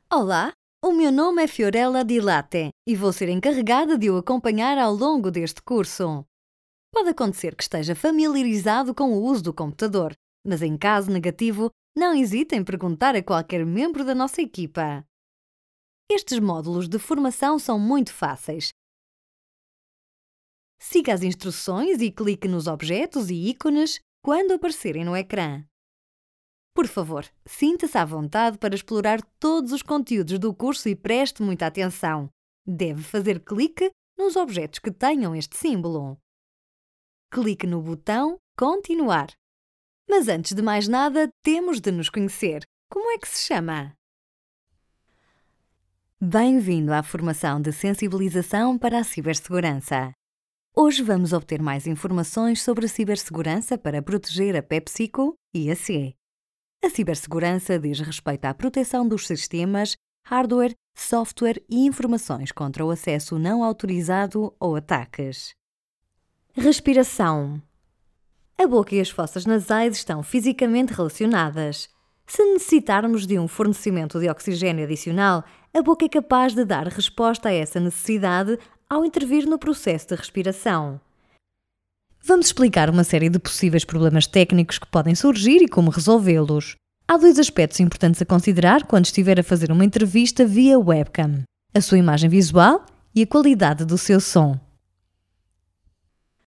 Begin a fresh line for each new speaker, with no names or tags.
Olá, o meu nome é Fiorella Di Latte e vou ser encarregada de o acompanhar ao longo deste curso. Pode acontecer que esteja familiarizado com o uso do computador, mas em caso negativo, não hesite em perguntar a qualquer membro da nossa equipa. Estes módulos de formação são muito fáceis. Siga as instruções e clique nos objetos e ícones quando aparecerem no ecrã. Por favor, sinta-se à vontade para explorar todos os conteúdos do curso e preste muita atenção. Deve fazer clique nos objetos que tenham este símbolo. Clique no botão Continuar. Mas antes de mais nada, temos de nos conhecer. Como é que se chama? Bem-vindo à formação de sensibilização para a cibersegurança. Hoje vamos obter mais informações sobre a cibersegurança para proteger a PepsiCo e a CE. A cibersegurança diz respeito à proteção dos sistemas, hardware, software e informações contra o acesso não autorizado ou ataques. Respiração. A boca e as fossas nasais estão fisicamente relacionadas. Se necessitarmos de um fornecimento de oxigênio adicional, a boca é capaz de dar resposta a essa necessidade ao intervir no processo de respiração. Vamos explicar uma série de possíveis problemas técnicos que podem surgir e como resolvê-los. Há dois aspectos importantes a considerar quando estiver a fazer uma entrevista via webcam: a sua imagem visual e a qualidade do seu som.